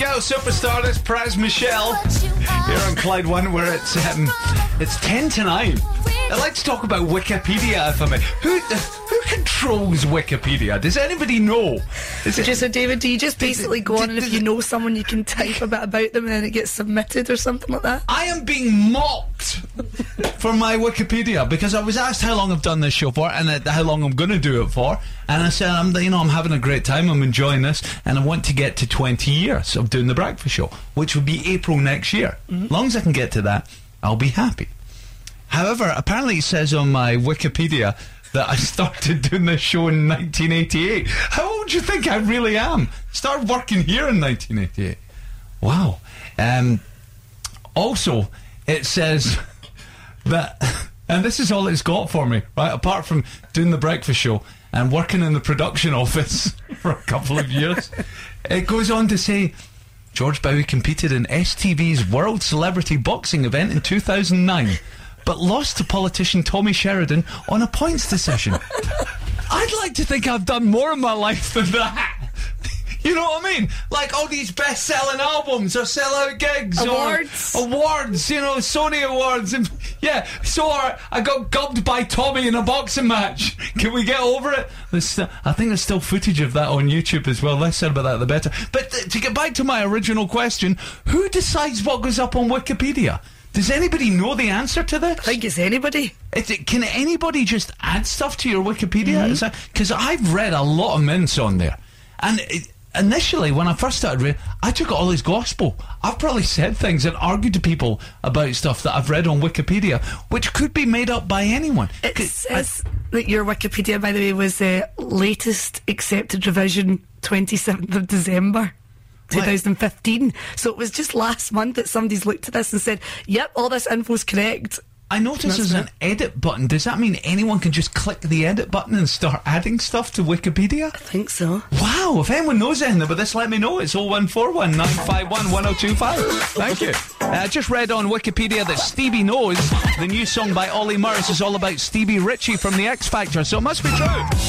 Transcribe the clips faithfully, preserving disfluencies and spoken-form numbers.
Girl superstar, that's Pras Michelle here on Clyde One, where it's um, it's ten to nine. I like to talk about Wikipedia, if I may. Who who controls Wikipedia? Does anybody know? Is it just a David? Do you just basically go on and if you know someone, you can type a bit about them and then it gets submitted or something like that? I am being mocked for my Wikipedia because I was asked how long I've done this show for and uh, how long I'm going to do it for, and I said, I'm you know I'm having a great time, I'm enjoying this, and I want to get to twenty years of doing the Breakfast Show, which will be April next year. Mm-hmm. As long as I can get to that, I'll be happy. However, apparently it says on my Wikipedia that I started doing this show in nineteen eighty-eight. How old do you think I really am? Started working here in nineteen eighty-eight. Wow. Um, also, it says that, and this is all it's got for me, right? Apart from doing the Breakfast Show and working in the production office for a couple of years, it goes on to say, George Bowie competed in S T V's World Celebrity Boxing event in two thousand nine. But lost to politician Tommy Sheridan on a points decision. I'd like to think I've done more in my life than that. You know what I mean? Like all these best-selling albums or sellout gigs awards. or awards, you know, Sony Awards. And yeah, so are, I got gubbed by Tommy in a boxing match. Can we get over it? There's, uh, I think there's still footage of that on YouTube as well. Less said about that, the better. But th- to get back to my original question, who decides what goes up on Wikipedia? Does anybody know the answer to this? I think it's anybody. Is it, can anybody just add stuff to your Wikipedia? Because mm-hmm. I've read a lot of mints on there. And it, initially, when I first started reading, I took it all as gospel. I've probably said things and argued to people about stuff that I've read on Wikipedia, which could be made up by anyone. It says I, that your Wikipedia, by the way, was the uh, latest accepted revision, twenty-seventh of December. twenty fifteen. So it was just last month that somebody's looked at this and said, yep, all this info's correct. I notice there's an edit button. Does that mean anyone can just click the edit button and start adding stuff to Wikipedia? I think so. Wow, if anyone knows anything about this, let me know. It's oh one four one, nine five one, one oh two five. Thank you. Uh, I just read on Wikipedia that Stevie Knows, the new song by Ollie Murs, is all about Stevie Ritchie from The X Factor, so it must be true.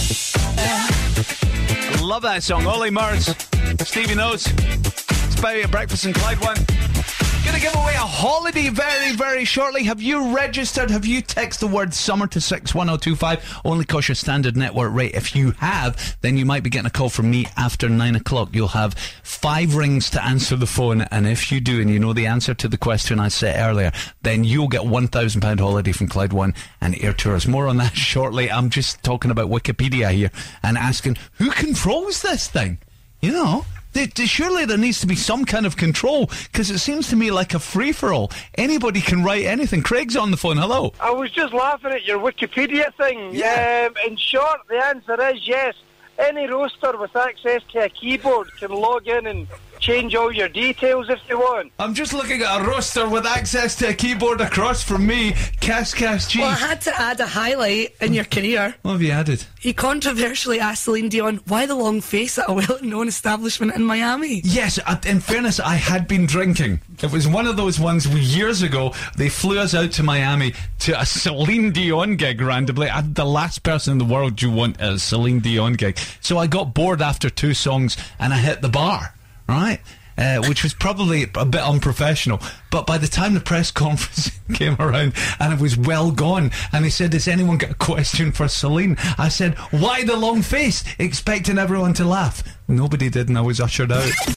Love that song, Ollie Murs, Stevie Knows. It's Bowie at Breakfast in Clyde One. Gonna give away a holiday very, very shortly. Have you registered? Have you texted the word summer to six one oh two five? Only cost your standard network rate. If you have, then you might be getting a call from me after nine o'clock. You'll have five rings to answer the phone, and if you do and you know the answer to the question I said earlier, then you'll get one thousand pounds holiday from Clyde One and Air Tours. More on that shortly. I'm just talking about Wikipedia here and asking, who controls this thing? You know? Surely there needs to be some kind of control, because it seems to me like a free-for-all. Anybody can write anything. Craig's on the phone. Hello. I was just laughing at your Wikipedia thing. Yeah. Um, in short, the answer is yes. Any roaster with access to a keyboard can log in and change all your details if you want. I'm just looking at a roaster with access to a keyboard across from me. Cass Cass G. Well, I had to add a highlight in your career. What have you added? He controversially asked Celine Dion, why the long face at a well-known establishment in Miami? Yes, in fairness, I had been drinking. It was one of those ones years ago. They flew us out to Miami to a Celine Dion gig randomly. I'm the last person in the world you want at a Celine Dion gig. So I got bored after two songs and I hit the bar, right? Uh, which was probably a bit unprofessional. But by the time the press conference came around and it was well gone, and they said, has anyone got a question for Celine? I said, why the long face? Expecting everyone to laugh. Nobody did, and I was ushered out.